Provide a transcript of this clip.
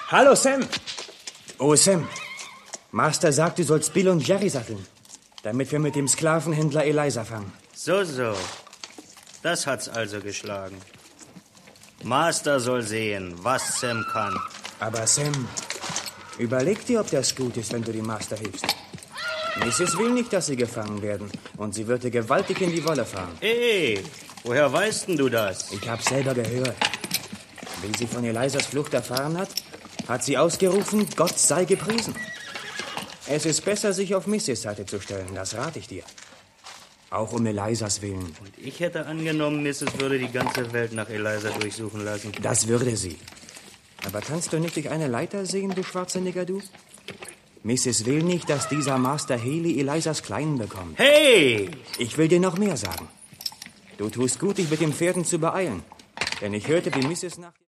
Hallo, Sam. Oh, Sam. Master sagt, du sollst Bill und Jerry satteln, damit wir mit dem Sklavenhändler Eliza fangen. So. Das hat's also geschlagen. Master soll sehen, was Sam kann. Aber Sam, überleg dir, ob das gut ist, wenn du dem Master hilfst. Mrs. will nicht, dass sie gefangen werden. Und sie würde gewaltig in die Wolle fahren. Hey, woher weißt denn du das? Ich hab's selber gehört. Wie sie von Elizas Flucht erfahren hat, hat sie ausgerufen, Gott sei gepriesen. Es ist besser, sich auf Mrs. Seite zu stellen, das rate ich dir. Auch um Elizas Willen. Und ich hätte angenommen, Mrs. würde die ganze Welt nach Eliza durchsuchen lassen. Das würde sie. Aber kannst du nicht durch eine Leiter sehen, du schwarzer du? Mrs. will nicht, dass dieser Master Haley Elizas Kleinen bekommt. Hey! Ich will dir noch mehr sagen. Du tust gut, dich mit den Pferden zu beeilen. Denn ich hörte, wie Mrs. nach...